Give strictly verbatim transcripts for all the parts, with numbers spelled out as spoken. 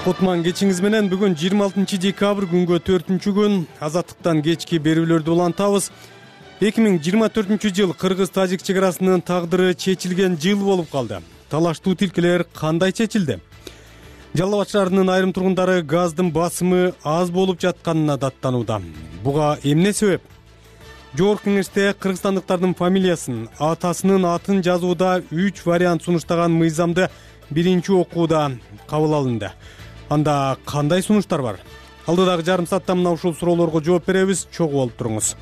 Кутман кечиңиз менен бүгүн жыйырма алтынчы декабрь күнгө төртүнчү күн азаттыктан кечки берүүлөрдү улантабыз. эки миң жыйырма төртүнчү жыл кыргыз-тажик чек арасынын тагдыры чечилген жыл болуп калды. Талаштуу тилкелер кандай чечилди? Жалал Абад шаарынын айрым тургундары газдын басымы аз болуп жатканына даттанууда. Буга эмне себеп? Жогорку кеңеште кыргызстандыктардын фамилиясын, атасынын атын жазууда үч вариант сунуштаган мыйзамды биринчи окууда кабыл алынды. Анда кандай сунуштар бар? Алдыдагы жарым саатта мына ушул суроолорго жооп беребиз. Чогуу болуп туруңуз.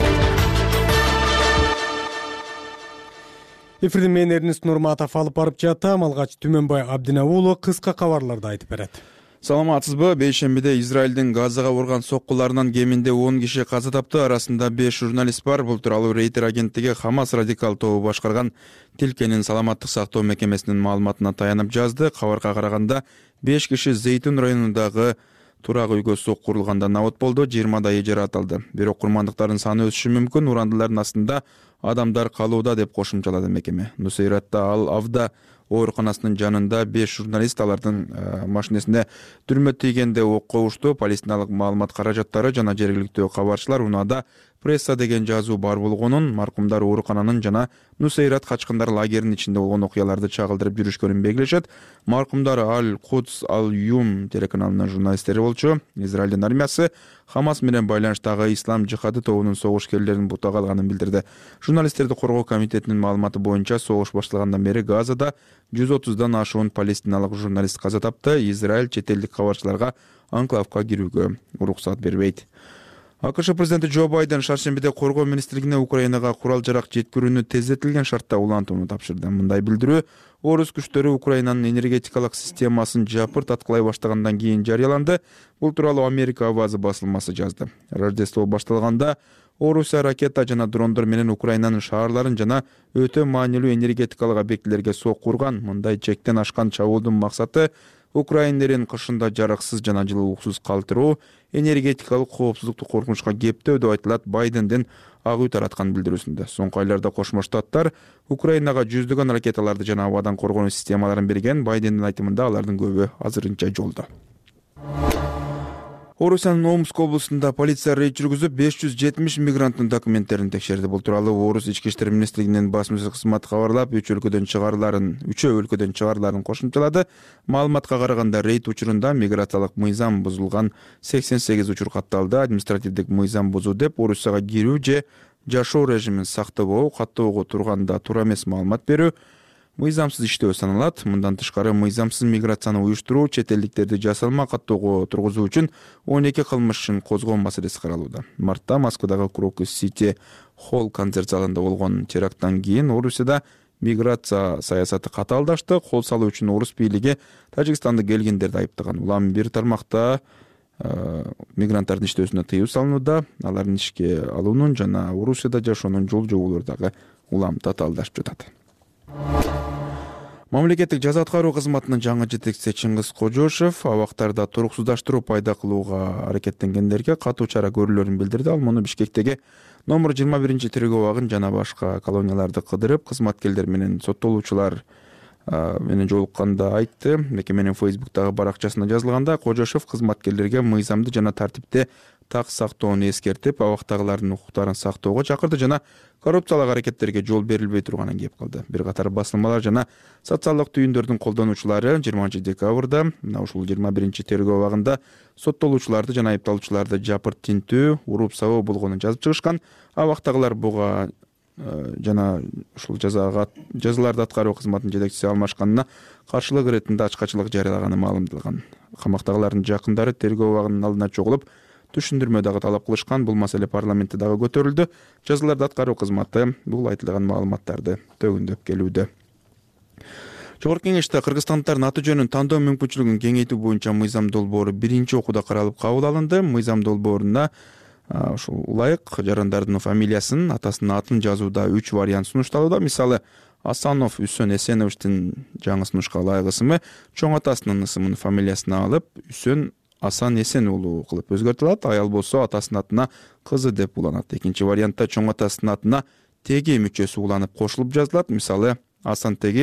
Эфирди мен Эрнест Нурматов алып барып жатам. Алгач Түмөнбай Абдина уулу кыска кабарларды айтып берет. Саламатсызбы? Бейшембиде Израилдин Газага урган соккуларынан кеминде он киши каза тапты. Арасында беш журналист бар. Бул тууралуу Рейтер агенттиги Хамас радикал тобу башкарган Тилкенин саламаттык сактоо мекемесинин маалыматына таянып жазды. Кабарга караганда беш киши Зейтун районундагы турак үйгө сокку урулгандан абот болду. жыйырмадай жаракат алды. Бирок курмандыктардын саны өсүшү мүмкүн. Урандылардын астында адамдар калууда деп кошумчалады мекеме. Нусейратта Ал Авда ооруканасынын жанында беш журналист алардын машинесине түрмө тийгенде окко ушту. Палестиналык маалымат каражаттары жана жергиликтүү кабарчылар унаада пресса деген жазуу бар болгонун, маркумдар оорукананын жана Нусейрат качкындар лагеринин ичинде болгон окуяларды чагылдырып жүрүшкөнүн белгилешет. Маркумдар Ал Кудс Ал Юм телеканалынын журналисттери болчу. Израилдин армиясы Хамас менен байланыштагы ислам жихады тобунун согушкерлерин бутага алганын билдирди. Журналисттерди коргоо комитетинин маалыматы боюнча согуш башталгандан бери Газада жүз отуздан ашуун палестиналык журналист каза тапты. Израиль чет элдик кабарчыларга анклавга кирүүгө уруксат бербейт. АКШ президенти Джо Байден шаршембиде коргоо министрлигине Украинага курал-жарак жеткирүүнү тездетилген шартта улантууну тапшырды. Мындай билдирүү орус күчтөрү Украинанын энергетикалык системасын жапырт аткылай баштагандан кийин жарыяланды. Бул тууралуу Америка авазы басылмасы жазды. Рождество башталганда Орусия ракета жана дрондор менен Украинанын шаарларын жана өтө маанилүү энергетикалык объектилерге сокку урган. Мындай чектен ашкан чабуулдун максаты украиндерин кышында жараксыз жана жылуулуксуз калтыруу, энергетикалык коопсуздукту коркунучка кептөө деп айтылат Байдендин ак үй тараткан билдирүүсүндө. Соңку айларда Кошмо Штаттар Украинага жүздөгөн ракеталарды жана абадан коргонуу системаларын берген. Байдендин айтымында алардын көбү азырынча жолдо. Орусиянын Омск облусунда полиция рейд жүргүзүп беш жүз жетимиш мигранттын документтерин текшерди. Бул тууралуу Орус ички иштер министрлигинин басма кызматы кабарлап, үч өлкөдөн чыгарыларын, үчөө өлкөдөн чыгарыларын кошумчалады. Маалыматка караганда рейд учурунда миграциялык мыйзам бузулган сексен сегиз учур катталды. Административдик мыйзам бузуу деп Орусияга кирүү же жашоо режимин сактабоо, каттоого турганда туура эмес маалымат берүү мыйзамсыз иштөө саналат. Мындан тышкары мыйзамсыз миграцияны уюштуруу, чет элдиктерди жасалма каттоого тургузуу үчүн он эки кылмыш ишин козгоо маселеси каралууда. Мартта Москвадагы Крокус Сити Холл концерт залында болгон теракттан кийин Орусияда миграция саясаты катаалдашты. Кол салуу үчүн орус бийлиги Тажикстанды келгендерди айыптаган. Улам бир тармакта мигранттардын иштөөсүнө тыюу салынууда. Алардын ишке алуунун жана Орусияда жашоонун жол жоболору дагы улам татаалдашып жатат. Мамлекеттик жаза аткаруу кызматынын жаңы жетекчиси Чыңгыз Кожошев абактарда туруксуздаштыруу пайда кылууга аракеттенгендерге катуу чара көрүлөрүн билдирди. Ал муну Бишкектеги номер жыйырма биринчи тергөө абагын жана башка колонияларды кыдырып, кызматкерлер менен соттолуучулар менен жолукканда айтты. Мекеменин Фейсбуктагы баракчасында жазылганда Кожошев кызматкерлерге мыйзамды жана тартипти так сактоону эскертип, абактагылардын укуктарын сактоого чакырды жана коррупциялык аракеттерге жол берилбей турганын кеп калды. Бир катар басылмалар жана социалдык түйүндөрдүн колдонуучулары жыйырманчы декабрда мына ушул жыйырма биринчи тергөө абагында соттолуучуларды жана айыпталуучуларды жапырт тинтүү, уруп сабоо болгонун жазып чыгышкан. Абактагылар буга жана ушул жазага жазаларды аткаруу кызматынын жетекчиси алмашканына каршылык иретинде ачкачылык жарыялаганы маалымдалган. Камактагылардын жакындары тергөө абагынын алдына чогулуп түшүндүрмө дагы талап кылышкан. Бул маселе парламентте дагы көтөрүлдү. Жазаларды аткаруу кызматы бул айтылган маалыматтарды төгүндөп келүүдө. Жогорку кеңеште кыргызстандыктардын аты жөнүн тандоо мүмкүнчүлүгүн кеңейтүү боюнча мыйзам долбоору биринчи окууда каралып кабыл алынды. Мыйзам долбооруна ушул ылайык жарандардын фамилиясын, атасынын атын жазууда үч вариант сунушталууда. Мисалы, Асанов Үсөн Эсеновичтин жаңы сунушка ылайык ысымы чоң атасынын ысымын фамилиясына алып, Үсөн Асан Эсен уулу кылып өзгөртүлөт. Аял болсо атасынын атына кызы деп уланат. Экинчи вариантта чоң атасынын атына теги мүчөсү уланып кошулуп жазылат. Мисалы, Асан теги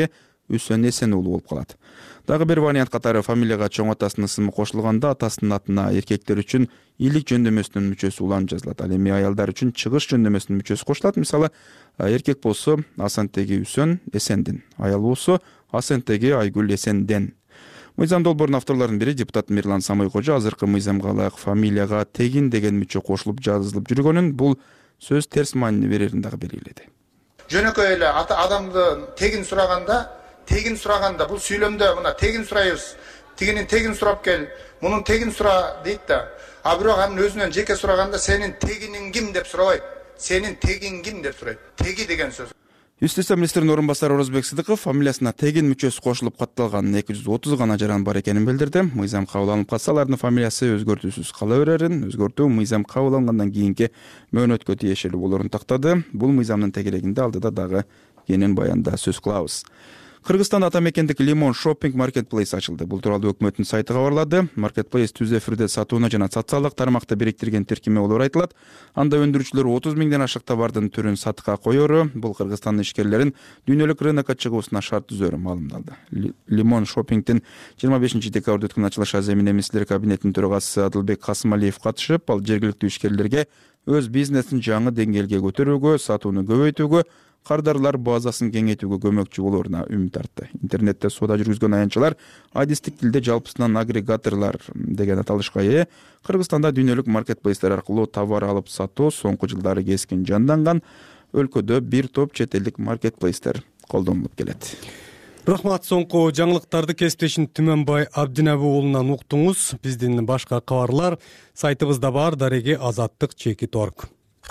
Үсөн Эсен уулу болуп калат. Дагы бир вариант катары фамилияга чоң атасынын ысымы кошулганда атасынын атына эркектер үчүн ийлик жөндөмөсүнүн мүчөсү улан жазылат. Ал эми аялдар үчүн чыгыш жөндөмөсүнүн мүчөсү кошулат. Мисалы, эркек болсо Асантеги Үсөн Эсендин, аял болсо Асантеги Айгүл Эсенден. Мыйзам долбоорунун авторлорунун бири депутат Мирлан Самойкожо азыркы мыйзамга ылайык фамилияга тегин деген мүчө кошулуп жазылып жүргөнүн бул сөз терс маани берерин дагы белгиледи. Жөнөкөй эле адамды тегин сураганда, тегин сураганда бул сүйлөмдө мына тегин сурайбыз, тигинин тегин сурап кел, мунун тегин сура дейт да. А бирок анын өзүнөн жеке сураганда сенин тегиниң ким деп сурабайт. Сенин тегиң ким деп сурайт. Теги деген сөз. Үстү истер министринин орун басары Орозбек Сыдыков фамилиясына тегин мүчөсү кошулуп катталган эки жүз отуз гана жаран бар экенин билдирди. Мыйзам кабыл алынып калса, алардын фамилиясы өзгөртүүсүз кала берерин, өзгөртүү мыйзам кабыл алынгандан кийинки мөөнөткө тиешелүү болорун тактады. Бул мыйзамдын тегерегинде алдыда дагы кенен баянда сөз кылабыз. Кыргызстанда ата мекендик Limon Shopping Marketplace ачылды. Бул тууралуу өкмөттүн сайты кабарлады. Marketplace түз эфирде сатууну жана социалдык тармакта бириктирген тиркеме болуп айтылат. Анда өндүрүүчүлөр отуз миңден ашык товардын түрүн сатыкка коёру, бул Кыргызстандын ишкерлерин дүйнөлүк рынокко чыгуусуна шарт түзөрү маалымдалды. Limon Shopping'тин жыйырма бешинчи декабрда өткөн ачылыш аземине министрлер кабинетинин төрагасы Адылбек Касымалиев катышып, ал жергиликтүү ишкерлерге өз бизнесин жаңы деңгээлге көтөрүүгө, сатууну көбөйтүүгө, кардарлар базасын кеңейтүүгө көмөкчү болоруна үмүт артты. Интернетте соода жүргүзгөн аянтчылар адистик тилде жалпысынан агрегаторлор деген аталышка ээ. Кыргызстанда дүйнөлүк маркетплейстер аркылуу товар алып сатуу соңку жылдары кескин жанданган. Өлкөдө бир топ чет элдик маркетплейстер колдонулуп келет. Рахмат, соңку жаңылыктарды кесиптешин Түмөнбай Абдинабы уулунан уктуңуз. Биздин башка кабарлар сайтыбызда бар, дареги азаттык чекит орг.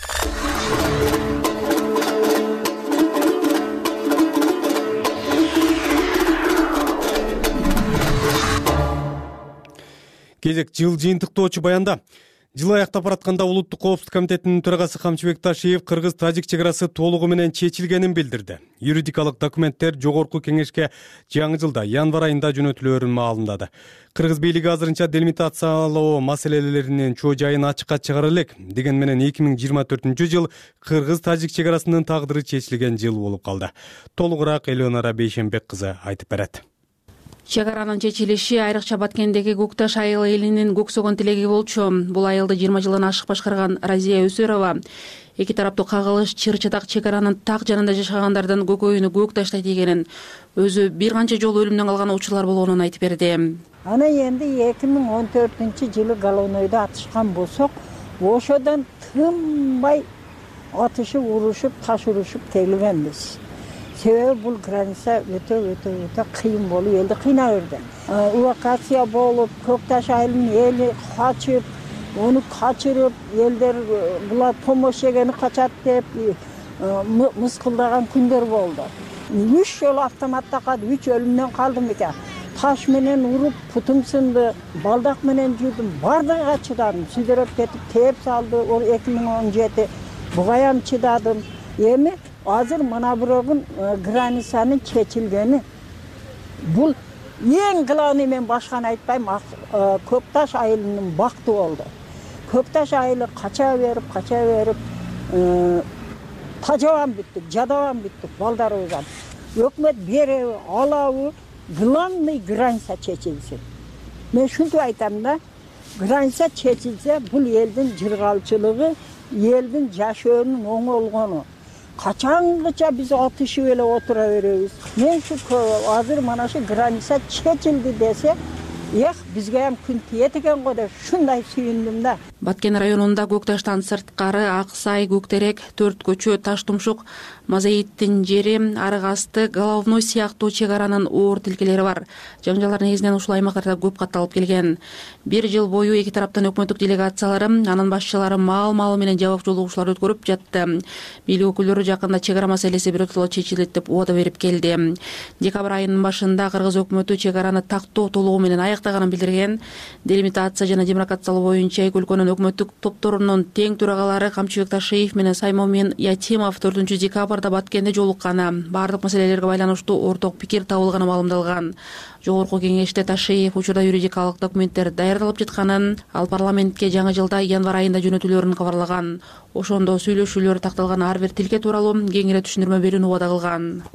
Кезек жыл жыйынтыктоочу баянда. Жыл аяктап баратканда Улуттук коопсуздук комитетинин төрагасы Камчыбек Ташиев кыргыз-тажик чек арасы толугу менен чечилгенин билдирди. Юридикалык документтер жогорку кеңешке жаңы жылда январь айында жөнөтүлөөрүн маалымдады. Кыргыз бийлиги азырынча делимитациялоо маселелеринин чоо жайын ачыкка чыгара элек. Деген менен эки миң жыйырма төртүнчү жыл кыргыз-тажик чек арасынын тагдыры чечилген жыл болуп калды. Толугураак Элеонора Бейшенбек кызы айтып берет. Чек аранын чечилиши айрыкча Баткендеги Көкташ айыл элинин көксөгөн тилеги болчу. Бул айылды жыйырма жылдан ашык башкарган Разия Өсөрова эки тараптуу кагылыш чыр-чатак чек аранын так жанында жашагандардын көкөйүнү көк таштай тийгенин, өзү бир канча жолу өлүмдөн калган учурлар болгонун айтып берди. Ана энди эки миң он төртүнчү жылы Голонойдо атышкан болсок, ошодон тынбай атышып, урушуп, таш урушуп келгенбиз. Себеби бул граница өтө өтө өтө кыйын болуп, элди кыйнап берди. Эвакуация болуп, Көкташ айылынын эли качып, ону качырып, элдер булар помощь жегени качат деп мыскылдаган күндөр болду. Үч жолу автоматта калды, үч өлүмдөн калдым экен. Таш менен уруп, путум сынды, балдак менен жүрдүм, бардыгыга чыдадым. Сүдөрөп кетип, тээп салды, ол эки миң он жети. Бугаян чыдадым. Эми азыр мына бирөөгүн границанын чечилгени. Бул эң главный, мен башканы айтпайм, Көкташ айылынын бакты болду. Көкташ айылы кача берип, кача берип, тажабан бүттүк, жадабан бүттүк балдарыбыздан. Өкмөт береби, алабы, главный граница чечилсин. Мен шунтип айтам да, граница чечилсе, бул элдин жыргалчылыгы, элдин жашоонун оңолгону. Качангыча биз атышып эле отура беребиз. Мен şu азыр мана şu граница чечилди десе, эх, бизге ham күн тиет экен го деп шундай сүйүндүм да. Баткен районунда Көкташтан сырткары Аксай, Көктерек, Төрт көчө, Таштумшук, Мазаиттин жери, Арыгасты, Головной сыяктуу чек аранын оор тилкелери бар. Жаңжалар негизинен ушул аймактарда көп катталып келген. Бир жыл бою эки тараптан өкмөттүк делегациялары, анын башчылары маал-маалы менен жабык жолугушуулар өткөрүп жатты. Бийлик өкүлдөрү жакында чек ара маселеси бирөктөлө чечилет деп убада берип келди. Декабрь айынын башында Кыргыз өкмөтү чек араны тактоо толугу менен аяктаганын билдирген. Делимитация жана демаркациялоо боюнча эки өлкөнүн өкмөттүк топторунун тең төрагалары Камчыбек Ташиев менен Саймомин Ятимов төртүнчү декабрда Баткенде жолукканы, бардык маселелерге байланыштуу орток пикир табылганы маалымдалган. Жогорку кеңеште Ташиев учурда юридикалык документтер даярдалып жатканын, ал парламентке жаңы жылда январь айында жөнөтүлөөрүн кабарлаган. Ошондо сүйлөшүүлөр такталган ар бир тилке тууралуу кеңири түшүндүрмө берүүнү убада кылган.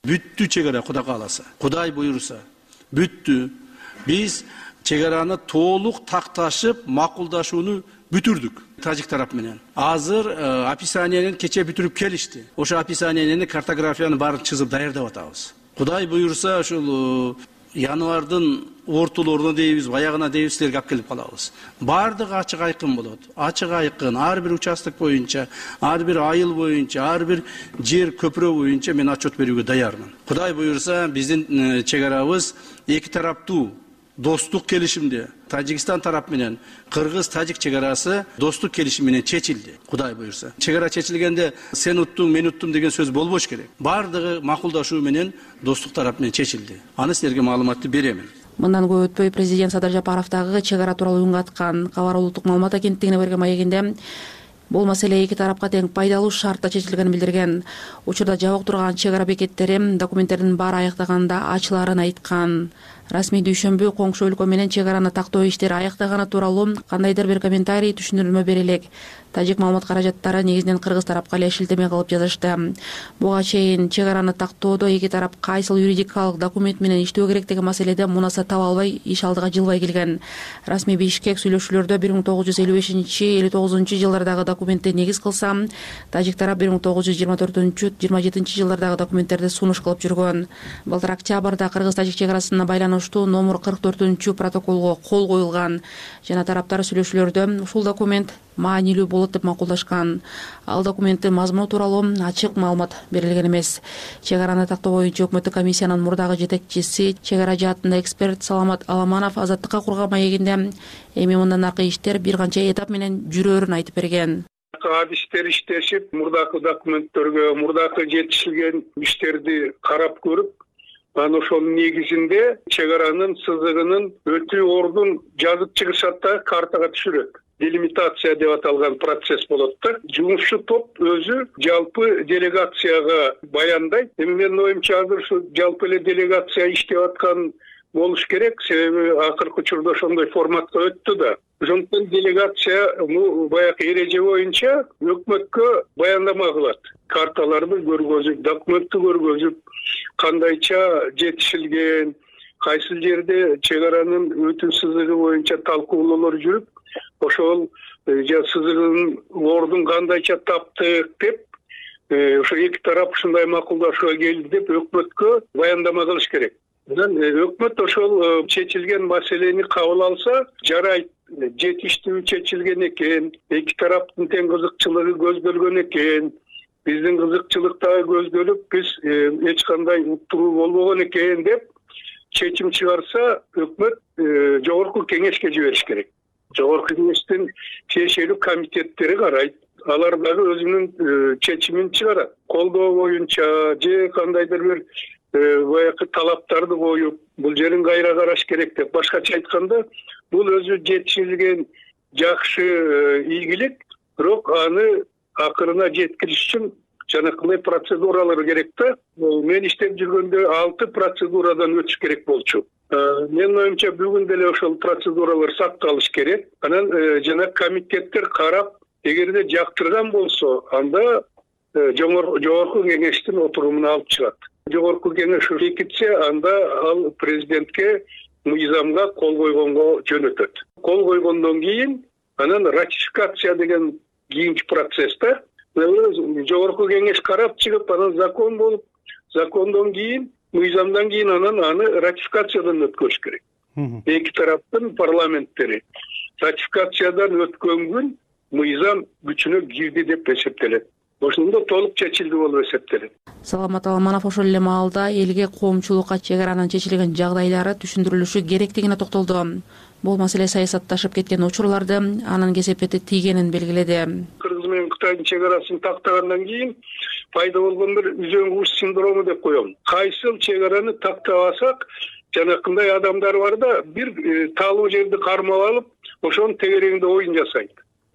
Бүттү чек ара, Кудай кааласа. Кудай буйруса. Бүттү. Биз чек араны толук такташып, макулдашууну бүтүрдүк тажик тарап менен. Азыр описаниянын кече бүтүрүп келишти. Ошо описаниянын картографиянын баарын чызып даярдап атабыз. Кудай буйруса ушул январдын ортолоруна дейбиз, баягына дейбиз, силерге алып келип калабыз. Бардыгы ачык айкын болот. Ачык айкын, ар бир участок боюнча, ар бир айыл боюнча, ар бир жер көпүрө боюнча мен отчет берүүгө даярмын. Кудай буйруса биздин чек арабыз эки тараптуу достук келишимде Тажикстан тарап менен Кыргыз-Тажик чек арасы достук келишим менен чечилди. Кудай буйруса. Чек ара чечилгенде сен уттуң, мен уттум деген сөз болбош керек. Бардыгы макулдашуу менен достук тарап менен чечилди. Аны силерге маалыматты беремин. Мындан көп өтпөй президент Садыр Жапаров дагы чек ара тууралуу үн каткан. Кабар улуттук маалымат агенттигине берген маегинде бул маселе эки тарапка тең пайдалуу шартта чечилгенин билдирген. Учурда жабык турган чек ара бекеттери документтердин баары аяктаганда ачыларын айткан. Расмий дүйшөмбү коңшу өлкө менен чек араны тактоо иштери аяктаганы тууралуу кандайдыр бир комментарий, түшүндүрмө бере элек. Тажик маалымат каражаттары негизинен Кыргыз тарапка эле шилтеме кылып жазышты. Буга чейин чек араны тактоодо эки тарап кайсыл юридикалык документ менен иштөө керек деген маселеде мунаса таба албай, иш алдыга жылбай келген. Расмий Бишкек сүйлөшүүлөрдө бир миң тогуз жүз элүү бешинчи элүү тогузунчу жылдардагы документти негиз кылса, тажик тарап бир миң тогуз жүз жыйырма төртүнчү жыйырма жетинчи жылдардагы документтерди сунуш кылып жүргөн. Былтыр октябрда Кыргыз-Тажик чек арасына байланыштуу номер кырк төртүнчү протоколго кол коюлган жана тараптар сүйлөшүүлөрдө ушул документ маанилүү болот деп макулдашкан. Ал документтин мазмуну тууралуу ачык маалымат берилген эмес. Чек араны тактоо боюнча өкмөттүк комиссиянын мурдагы жетекчиси, чек ара жаатында эксперт Саламат Аламанов Азаттыкка курган маегинде эми мындан аркы иштер бир канча этап менен жүрөөрүн айтып берген. Адистер иштешип, мурдакы документтерге, мурдакы жетишилген иштерди карап көрүп, анан ошонун негизинде чек аранын сызыгынын өтүү ордун жазып чыгышат да картага түшүрөт. Делимитация деп аталган процесс болот да. Жумушчу топ өзү жалпы делегацияга баяндайт. Эми менин оюмча азыр ушу жалпы эле делегация иштеп аткан болуш керек, себеби акыркы учурда ошондой форматка өттү да. Ошондуктан делегация баягы эреже боюнча өкмөткө баяндама кылат. Карталарды көргөзүп, документти көргөзүп, кандайча жетишилген, кайсы жерде чек аранын өтүү сызыгы боюнча талкуулоолор жүрүп, ошол сызыгынын ордун кандайча таптык деп, ошо эки тарап ушундай макулдашууга келди деп өкмөткө баяндама кылыш керек. Анан өкмөт ошол чечилген маселени кабыл алса, жарайт, жетиштүү чечилген экен, эки тараптын тең кызыкчылыгы көздөлгөн экен, биздин кызыкчылык дагы көздөлүп, биз эч кандай уттуруу болбогон экен деп чечим чыгарса, өкмөт жогорку кеңешке жибериш керек. Жогорку кеңештин тиешелүү комитеттери карайт. Алар дагы өзүнүн чечимин чыгарат. Колдоо боюнча же кандайдыр бир баягы талаптарды коюп, бул жерин кайра караш керек деп. Башкача айтканда, бул өзү жетишилген жакшы ийгилик, бирок аны акырына жеткириш үчүн жанакындай процедуралар керек да. Мен иштеп жүргөндө алты процедурадан өтүш керек болчу. Менин оюмча бүгүн деле ошол процедуралар сакталыш керек. Анан жана комитеттер карап, эгерде жактырган болсо, анда жогорку кеңештин отурумуна алып чыгат. Жогорку кеңеш бекитсе, анда ал президентке мыйзамга кол койгонго жөнөтөт. Кол койгондон кийин анан ратификация деген кийинки процесс да. Жогорку кеңеш карап чыгып, анан закон болуп, закондон кийин, мыйзамдан кийин анан аны ратификациядан өткөрүш керек. Эки тараптын парламенттери ратификациядан өткөн күн мыйзам күчүнө кирди деп эсептелет. Ошондо толук чечилди болуп эсептелет. Саламат Аламанов ошол эле маалда элге коомчулукка чек аранын чечилген жагдайлары түшүндүрүлүшү керектигине токтолду. Бул маселе саясатташып кеткен учурларды анын кесепети тийгенин белгиледи. Кыргыз менен Кытайдын чек арасын тактагандан кийин пайда болгон бир үзөң куш синдрому деп коем. Кайсыл чек араны тактабасак, жанакындай адамдар бар да, бир талуу жерди кармап алып, ошонун тегерегинде оюн жасайт.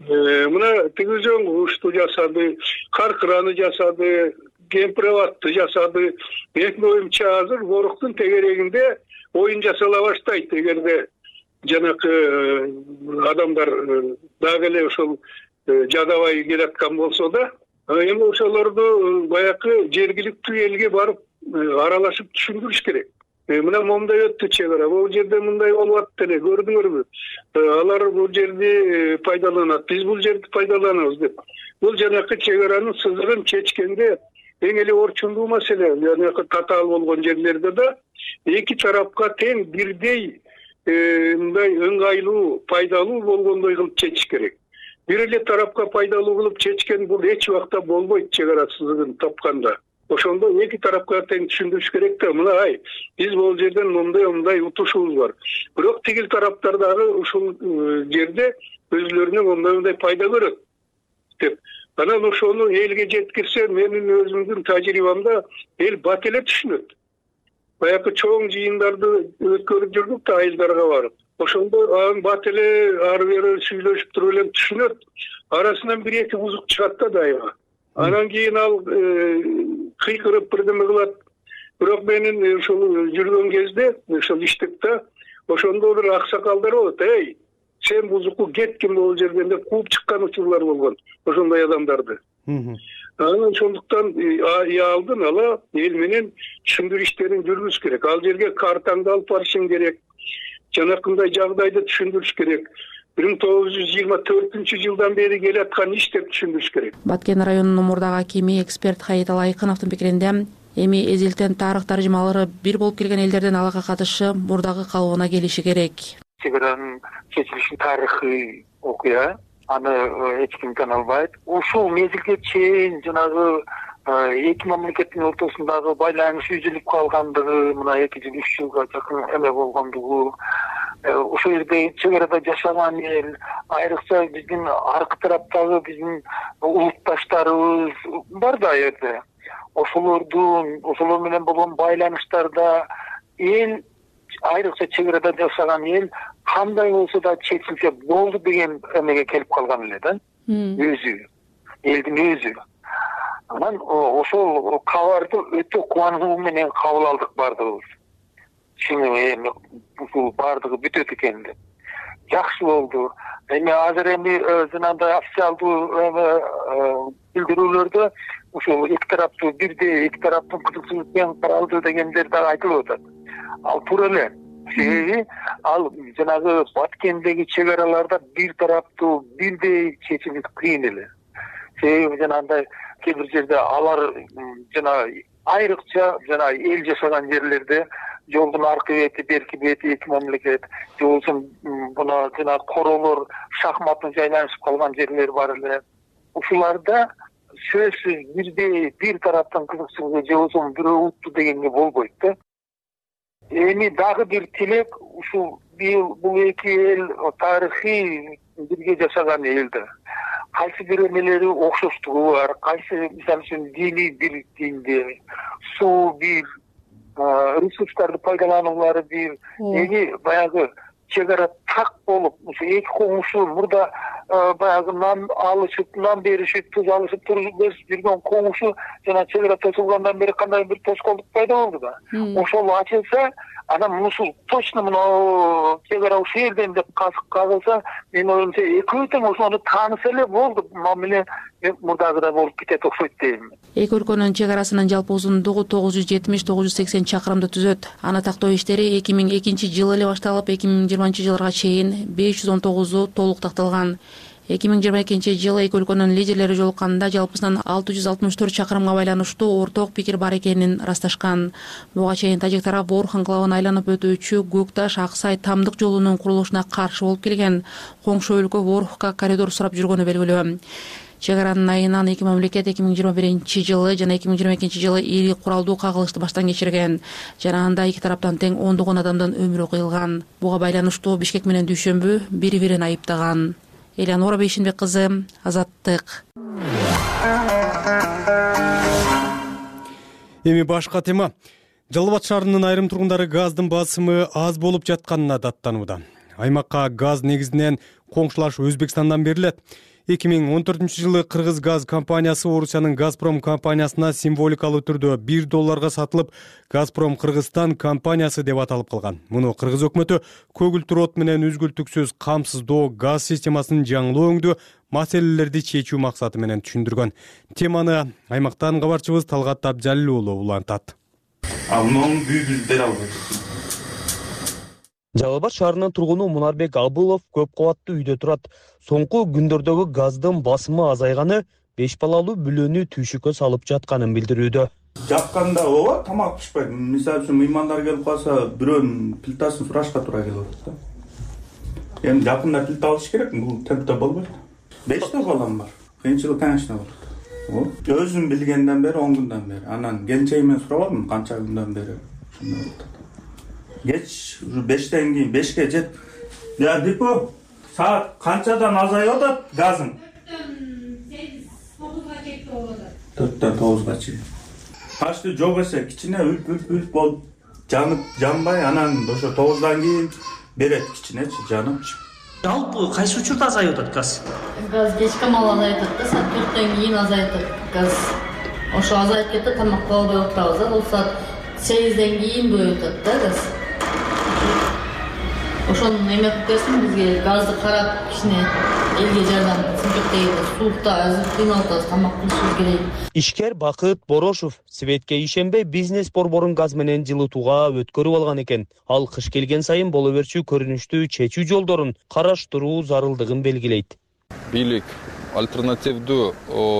Мына тиги үзөң кушту жасады, каркыраны жасады, кемпирабатты жасады. Менин оюмча азыр воруктун тегерегинде оюн жасала баштайт. Эгерде жанакы адамдар дагы эле ошол жадабай келаткан болсо да, Эми ошолорду баягы жергиликтүү элге барып аралашып түшүндүрүш керек. Мына момундай өттү чек ара, бул жерде мындай болуп атты эле, көрдүңөрбү? Алар бул жерди пайдаланат, биз бул жерди пайдаланабыз деп. Бул жанакы чек аранын сызыгын чечкенде эң эле орчундуу маселе, жанакы татаал болгон жерлерде да эки тарапка тең бирдей мындай ыңгайлуу, пайдалуу болгондой кылып чечиш керек. Бир эле тарапка пайдалуу кылып чечкен бул эч убакта болбойт чек ара сызыгын тапканда. Ошондо эки тарапка тең түшүндүрүш керек да, мына ай, биз бул жерден мындай мындай утушубуз бар. Бирок тигил тараптар дагы ушул жерде өзүлөрүнүн мындай мындай пайда көрөт деп. Анан ошону элге жеткирсе, менин өзүмдүн тажрыйбамда эл бат эле түшүнөт. Баягы чоң жыйындарды өткөрүп жүрдүк да айылдарга барып. Ошондо анын бат эле ары бери сүйлөшүп туруп эле түшүнөт. Арасынан бир эки бузук чыгат да дайыма. Анан кийин ал кыйкырып бирдеме кылат. Бирок менин ошол жүргөн кезде, ошол иштикте, ошондо бир аксакалдар болот. Эй, сен бузуку кеткин бул жерден деп кууп чыккан учурлар болгон. Ошондой адамдарды. Анан ошондуктан алдын ала эл менен түшүндүрүү иштерин жүргүзүш керек. Ал жерге картаңды алып барышың керек. Жанакындай жагдайды түшүндүрүш керек. бир миң тогуз жүз жыйырма төртүнчү жылдан бери келаткан иш деп түшүндүрүш керек. Баткен районунун мурдагы акими эксперт Хаит Алайкыновдун пикиринде, эми эзилтен тарых таржымалары бир болуп келген элдердин алага катышы мурдагы калыбына келиши керек. Чек аранын чечилиши тарыхый окуя, аны эч ким тана албайт. Ушул мезгилге чейин жанагы эки мамлекеттин ортосундагы байланыш үзүлүп калгандыгы, мына эки жыл үч жылга жакын эме болгондугу, ошол жерде чек арада жашаган эл, айрыкча биздин аркы тараптагы биздин улутташтарыбыз бар да жерде. Ошолордун, ошолор менен болгон байланыштарда эл, айрыкча чек арада жашаган эл кандай болсо да чечилсе болду деген эмеге келип калган эле да. Өзү, элдин өзү. Анан ошол кабарды өтө кубанычуу менен кабыл алдык бардыгыбыз. Чыны эми ушул бардыгы бүтөт экен деп. Жакшы болду. Эми азыр эми жанагындай официалдуу билдирүүлөрдө ушул эки тараптуу бирдей, эки тараптын кызыкчылыгы тең каралды дегендер дагы айтылып атат. Ал туура эле. Себеби ал жанагы Баткендеги чек араларда бир тараптуу бирдей чечилиш кыйын эле. Себеби жанагындай кээ бир жерде алар жана айрыкча жана эл жашаган жерлерде жолдун аркы бети, берки бети эки мамлекет, же болбосо мына жана королор шахматын жайланышып калган жерлер бар эле. Ушуларда сөзсүз бирдей бир тараптын кызыкчылыгы же болбосо бирөө утту дегенге болбойт да. Эми дагы бир тилек, ушул бул эки эл тарыхый бирге жашаган элдер. Кайсы бир эмелери окшоштугу бар, кайсы мисалы үчүн диний бир динде, суу бир, ресурстарды пайдалануулары бир. Эми баягы чек ара так болуп, ушу эки коңшу мурда баягы нан алышып, нан беришип, туз алышып туруп жүргөн коңшу жана чек ара тосулгандан бери кандай бир тоскоолдук пайда болду да. Ошол ачылса, анан ушул точно мына чек ара ушул жерден деп кагылса, мен оюмча экөө тең ошону тааныса эле болду. Мамиле мурдагыдай болуп кетет окшойт дейм. Эки өлкөнүн чек арасынын жалпы узундугу тогуз жүз жетимиш — тогуз жүз сексен чакырымды түзөт. Аны тактоо иштери эки миң экинчи жылы эле башталып, эки миң жыйырманчы жылга чейин беш жүз он тогузу толук такталган. эки миң жыйырма экинчи жылы эки өлкөнүн лидерлери жолукканда жалпысынан алты жүз алтымыш төрт чакырымга байланыштуу орток пикир бар экенин ырасташкан. Буга чейин тажик тарап Орх анклавын айланып өтүүчү Көкташ Аксай тамдык жолунун курулушуна каршы болуп келген. Коңшу өлкө Орхка коридор сурап жүргөнү белгилүү. Чек аранын айынан эки мамлекет эки миң жыйырма биринчи жылы жана эки миң жыйырма экинчи жылы ири куралдуу кагылышты баштан кечирген. Жана анда эки тараптан тең ондогон адамдын өмүрү кыйылган. Буга байланыштуу Бишкек менен Дүйшөмбү бири-бирин айыптаган. Элянора Бейшенбек кызы, Азаттык. Эми башка тема. Жалал Абад шаарынын айрым тургундары газдын басымы аз болуп жатканына даттанууда. Аймакка газ негизинен коңшулаш Өзбекстандан берилет. эки миң он төртүнчү жылы Кыргыз газ компаниясы Орусиянын Газпром компаниясына символикалуу түрдө бир долларга сатылып, Газпром Кыргызстан компаниясы деп аталып калган. Муну Кыргыз өкмөтү көгүлтүр от менен үзгүлтүксүз камсыздоо газ системасын жаңылоо өңдү маселелерди чечүү максаты менен түшүндүргөн. Теманы аймактан кабарчыбыз Талгат Абжалил уулу улантат. Мунун бүйүгүн бере албайт. Жалал Абад шаарынын тургуну Мунарбек Абылов көп кабаттуу үйдө турат. Соңку күндөрдөгү газдын басымы азайганы беш балалуу бүлөнү түйшүккө салып жатканын билдирүүдө. Жакканда ооба тамак пишпайт. Мисалы үчүн меймандар келип калса, бирөөнүн плитасын сурашка туура келип атат да. Эми жакында плита алыш керек, бул темпте болбойт. Беште балам бар. Кыйынчылык, конечно, болот. Өзүм билгенден бери он күндөн бери. Анан келинчегимен сурабадым, канча күндөн бери. Ошондой болот. Кеч уже бештен кийин бешке жет. Я Дипо, саат канчадан азайып атат газың? төрттөн тогузга чейин. Почти жок эсе, кичине үлп-үлп болуп жанып, жанбай, анан ошо тогуздан кийин берет кичинечи жанып. Жалпы кайсы учурда азайып атат газ? Газ кечке мал азайып атат да, саат төрттөн кийин азайып атат газ. Ошо азайып кетти, тамак кыла албай отурабыз да, бул саат сегизден кийин коюп атат да газ. Ошону эме кылып берсин, бизге газды карап кичине элге жардам сымжык дейбиз. Суукта азыр кыйналып атабыз, тамак кылышыбыз керек. Ишкер Бакыт Борошов Светке ишенбей бизнес борборун газ менен жылытууга өткөрүп алган экен. Ал кыш келген сайын боло берчү көрүнүштүү чечүү жолдорун караштыруу зарылдыгын белгилейт. Бийлик альтернативдүү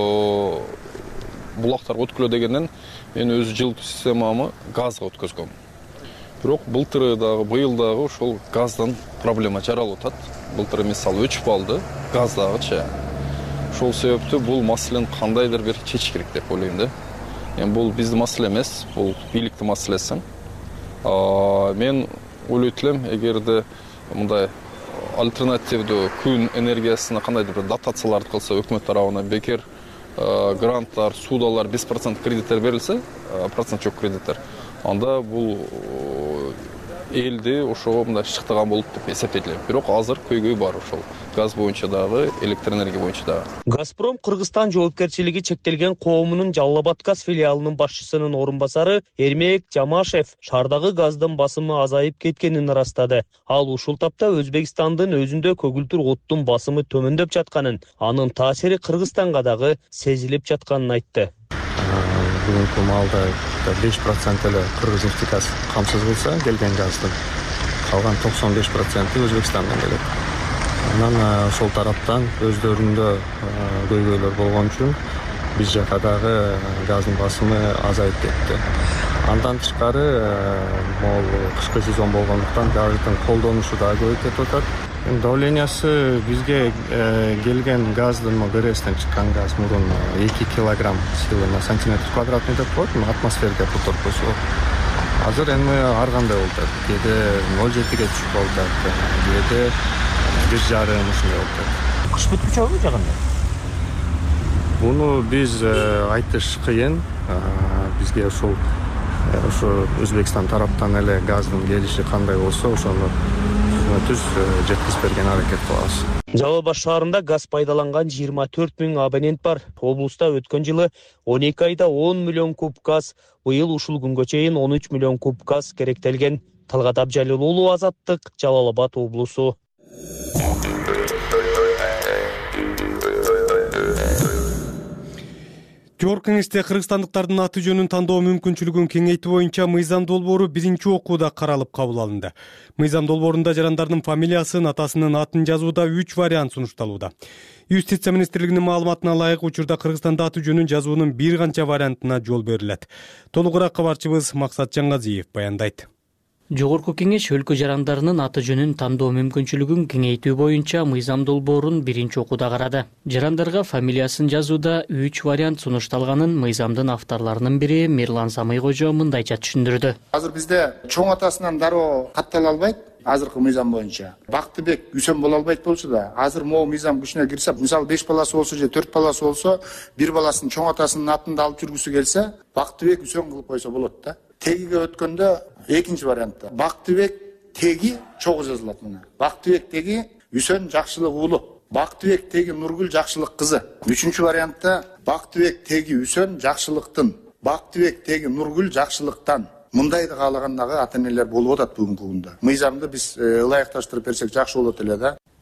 булактарга өткөрө дегенден мен өз жылытуу системамы газга өткөзгөм. Бирок былтыр дагы, быйыл дагы ошол газдан проблема жаралып атат. Былтыр мисалы өчүп алды, газ дагычы. Ошол себептүү бул маселени кандайдыр бир чечиш керек деп ойлойм да. Эми бул биздин маселе эмес, бул бийликтин маселеси. Мен ойлойт элем, эгерде мындай альтернативдүү күн энергиясына кандайдыр бир дотацияларды кылса, өкмөт тарабынан бекер гранттар, судалар, беш процент кредиттер берилсе, процент жок кредиттер, анда бул элди ошого мындай шыктаган болуп деп эсептейт. Бирок азыр көйгөй бар ошол газ боюнча дагы, электр энергия боюнча дагы. Газпром Кыргызстан жоопкерчилиги чектелген коомунун Жалал Абад газ филиалынын башчысынын орун басары Эрмек Жамашев шаардагы газдын басымы азайып кеткенин ырастады. Ал ушул тапта Өзбекстандын өзүндө көгүлтүр оттун басымы төмөндөп жатканын, анын таасири Кыргызстанга дагы сезилип жатканын айтты. Бүгүнкү маалда беш процент эле Кыргыз-Нефтегаз камсыз кылса, келген газдын калган токсон беш проценти Өзбекстандан келет. Анан ошол тараптан өздөрүндө көйгөйлөр болгон үчүн биз жака дагы газдын басымы азайып кетти. Андан тышкары могул кышкы сезон болгондуктан газдын колдонушу дагы көбөйүп кетип атат. Давлениясы бизге келген газдын ГРСтен чыккан газ мурун эки килограмм силы на сантиметр квадратный деп коет, атмосферге которпосу. Азыр эми ар кандай болуп атат. Кээде ноль жетиге түшүп атат, кээде бир жарым ушундай болуп атат. Кыш бүтпүчүбү жагында? Муну биз айтыш кыйын. Бизге ушул ошо Өзбекстан тараптан эле газдын келиши кандай болсо, ошону түз жеткизип берген аракет кылабыз. Жалал Абад шаарында газ пайдаланган жыйырма төрт миң абонент бар. Облуста өткөн жылы он эки айда он миллион куб газ, быйыл ушул күнгө чейин он үч миллион куб газ керектелген. Талгат Абжалил уулу, Азаттык, Жалал Абад облусу. Жогорку кеңеште кыргызстандыктардын аты жөнүн тандоо мүмкүнчүлүгүн кеңейтүү боюнча мыйзам долбоору биринчи окууда каралып кабыл алынды. Мыйзам долбоорунда жарандардын фамилиясын, атасынын атын жазууда үч вариант сунушталууда. Юстиция министрлигинин маалыматына ылайык, учурда Кыргызстанда аты жөнүн жазуунун бир канча вариантына жол берилет. Толугураак кабарчыбыз Максат Жаңгазиев баяндайт. Жогорку кеңеш өлкө жарандарынын аты жөнүн тандоо мүмкүнчүлүгүн кеңейтүү боюнча мыйзам долбоорун биринчи окууда карады. Жарандарга фамилиясын жазууда үч вариант сунушталганын мыйзамдын авторлорунун бири Мирлан Самыйкожо мындайча түшүндүрдү. Азыр бизде чоң атасынан дароо каттала албайт. Азыркы мыйзам боюнча Бактыбек Үсөн боло албайт болчу да, азыр могу мыйзам күчүнө кирсе, мисалы беш баласы болсо же төрт баласы болсо, бир баласын чоң атасынын атында алып жүргүсү келсе, Бактыбек Үсөн кылып койсо болот да. Тегиге өткөндө экинчи вариантта Бактыбек теги чогуу жазылат мына. Бактыбек теги Үсөн Жакшылык уулу, Бактыбек теги Нургүл Жакшылык кызы. Үчүнчү вариантта Бактыбек теги Үсөн Жакшылыктын, Бактыбек теги Нургүл Жакшылыктан. Мындайды каалагандагы ата-энелер болуп атат бүгүнкү күндө. Мыйзамды биз ылайыкташтырып берсек жакшы болот эле да.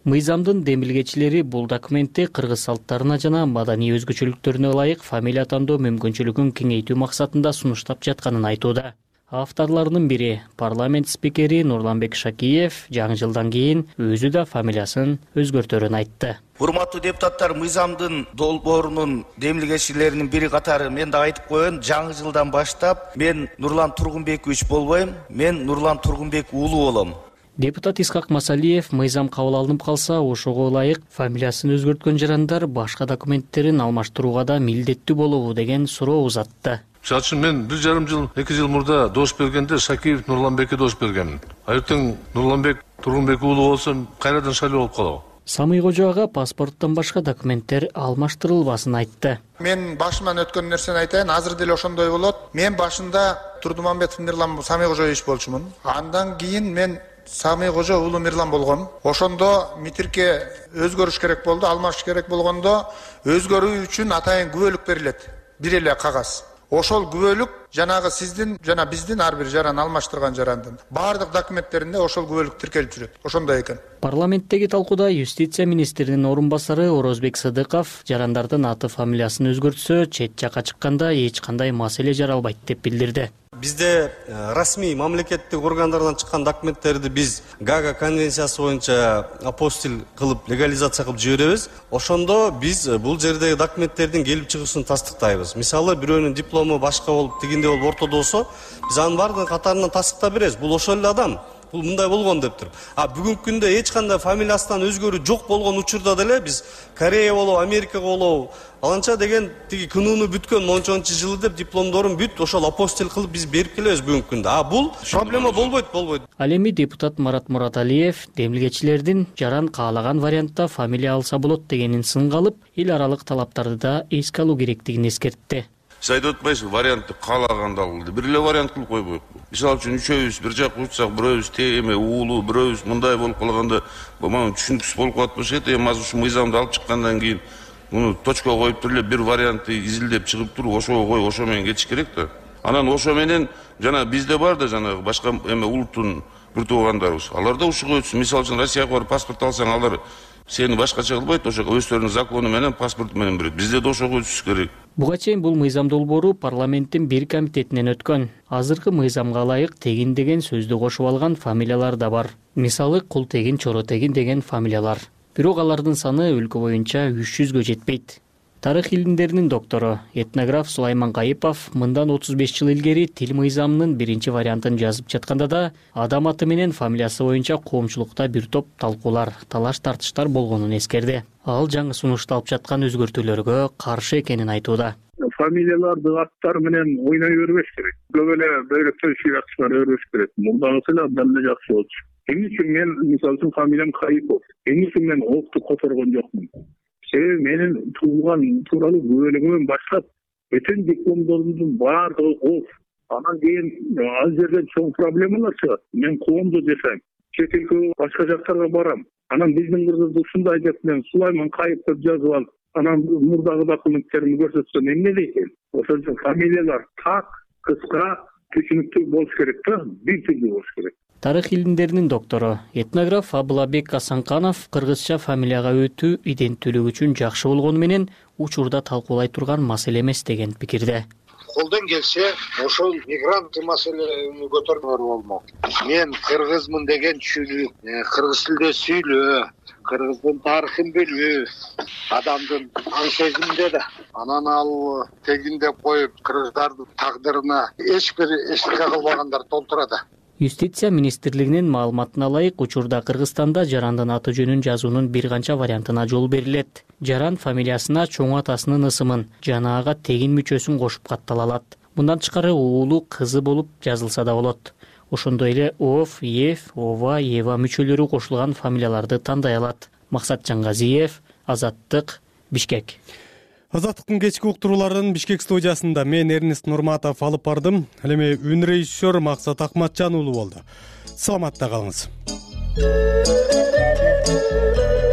Мыйзамдын демилгечилери бул документти кыргыз салттарына жана маданий өзгөчөлүктөрүнө ылайык фамилия тандоо мүмкүнчүлүгүн кеңейтүү максатында сунуштап жатканын айтууда. Авторлордун бири парламент спикери Нурланбек Шакиев жаңы жылдан кийин өзү да фамилиясын өзгөртөрүн айтты. Урматтуу депутаттар, мыйзамдын долбоорунун демилгечилеринин бири катары мен да айтып коеюн, жаңы жылдан баштап мен Нурлан Тургунбекович болбойм, мен Нурлан Тургунбек уулу болом. Депутат Исхак Масалиев мыйзам кабыл алынып калса, ошого ылайык фамилиясын өзгөрткөн жарандар башка документтерин алмаштырууга да милдеттүү болобу деген суроо узатты. Мисалы үчүн мен бир жарым жыл, эки жыл мурда дош бергенде Шакиев Нурланбекке дош бергенмин. Ертең Нурланбек Тургунбек уулу болсо кайрадан шайлоо болуп калабы? Самый Кожо ага паспорттон башка документтер алмаштырылбасын айтты. Мен башыман өткөн нерсени айтайын, азыр деле ошондой болот. Мен башында Турдумамбетов Мирлан Самый Кожо иш болчумун. Андан кийин мен Самый Кожо уулу Мирлан болгом. Ошондо митирке өзгөрүш керек болду, алмашыш керек болгондо өзгөрүү үчүн атайын күбөлүк берилет. Бир эле кагаз. Ошол күбөлүк жанагы сиздин жана биздин ар бир жаран алмаштырган жарандын баардык документтеринде ошол күбөлүк тиркелип жүрөт. Ошондой экен. Парламенттеги талкууда юстиция министринин орун басары Орозбек Сыдыков жарандардын аты фамилиясын өзгөртсө, чет жакка чыкканда эч кандай маселе жаралбайт деп билдирди. Бизде расмий мамлекеттик органдардан чыккан документтерди биз Гага конвенциясы боюнча апостиль кылып легализация кылып жиберебиз. Ошондо биз бул жердеги документтердин келип чыгышын тастыктайбыз. Мисалы бирөөнүн диплому башка болуп, тигинде болуп ортодо болсо, биз анын баардыгын катарынан тастыктап беребиз. Бул ошол эле адам. Бул мындай болгон деп туруп. А бүгүнкү күндө эч кандай фамилиясынан өзгөрүү жок болгон учурда деле биз Корея болобу, Америкага болобу, аланча деген тиги күнүнү бүткөн мончончу жылы деп дипломдорун бүт ошол апостиль кылып биз берип келебиз бүгүнкү күндө. А бул проблема болбойт, болбойт. Ал эми депутат Марат Мураталиев демилгечилердин жаран каалаган вариантта фамилия алса болот дегенин сынга алып, эл аралык талаптарды да эске алуу керектигин эскертти. Сиз айтып атпайсызбы, вариантты каалаганда алды. Бир эле вариант кылып койбойт. Мисалы үчүн үчөөбүз бир жакка учсак, бирөөбүз теме уулу, бирөөбүз мындай болуп калганда, мага түшүнүксүз болуп калат болчу. Эми азыр ушу мыйзамды алып чыккандан кийин муну точка коюп туруп эле бир вариантты изилдеп чыгып туруп, ошого кой, ошо менен кетиш керек да. Анан ошо менен жана бизде бар да жанагы башка эме улуттун бир туугандарыбыз. Алар да ушуга өтсүн. Мисалы үчүн Россияга барып паспорт алсаң, алар сени башкача кылбайт, ошо өздөрүнүн закону менен паспорт менен берет. Бизде да ошого өтүш керек. Буга чейин бул мыйзам долбоору парламенттин бир комитетинен өткөн. Азыркы мыйзамга ылайык тегин деген сөздү кошуп алган фамилиялар да бар. Мисалы Култегин, Чоротегин деген фамилиялар. Бирок алардын саны өлкө боюнча үч жүзгө жетпейт. Тарых илимдеринин доктору, этнограф Сулайман Кайыпов мындан отуз беш жыл илгери тил мыйзамынын биринчи вариантын жазып жатканда да адам аты менен фамилиясы боюнча коомчулукта бир топ талкуулар, талаш-тартыштар болгонун эскерди. Ал жаңы сунушталып жаткан өзгөртүүлөргө каршы экенин айтууда. Фамилияларды аттар менен ойной бербеш керек. Көп эле бөйрөктөр ширак чыгара бербеш керек. Мурдагысы эле абдан эле жакшы болчу. Эмне үчүн мен мисалы үчүн фамилиям Кайыпов. Эмне үчүн мен окту которгон жокмун? Себеби менин туулган тууралуу күбөлүгүмөн баштап бүтүн дипломдорумдун баардыгы оф. Анан кийин ал жерден чоң проблемалар чыгат. Мен коомдо жашайм. Чет элге башка жактарга барам. Анан биздин кыргызды ушундай деп мен Сулайман Кайып деп жазып алып, анан мурдагы документтеримди көрсөтсөм эмне дейт эл? Ошон үчүн фамилиялар так, кыска, түшүнүктүү болуш керек да, бир түрдүү болуш керек. Тарых илимдеринин доктору, этнограф Абылабек Асанканов кыргызча фамилияга өтүү иденттүүлүк үчүн жакшы болгону менен учурда талкуулай турган маселе эмес деген пикирде. Колдон келсе, ошол мигрант маселени көтөрмөр болмок. Мен кыргызмын деген түшүнүк, кыргыз тилде сүйлөө, кыргыздын тарыхын билүү, адамдын аң сезиминде да. Анан ал тегин деп коюп, кыргыздардын тагдырына эч бир эчтеке кылбагандар толтурат. Юстиция министрлигинин маалыматына ылайык учурда Кыргызстанда жарандын аты жөнүн жазуунун бир канча вариантына жол берилет. Жаран фамилиясына чоң атасынын ысымын жана ага тегин мүчөсүн кошуп каттала алат. Мындан тышкары уулу, кызы болуп жазылса да болот. Ошондой эле Ов, Ев, Ова, Ева мүчөлөрү кошулган фамилияларды тандай алат. Максат Жаңгазиев, Азаттык, Бишкек. Азаттыктын кечки уктурууларын Бишкек студиясында мен Эрнест Нурматов алып бардым. Ал эми үн режиссер Максат Акматжан уулу болду. Саламатта калыңыз.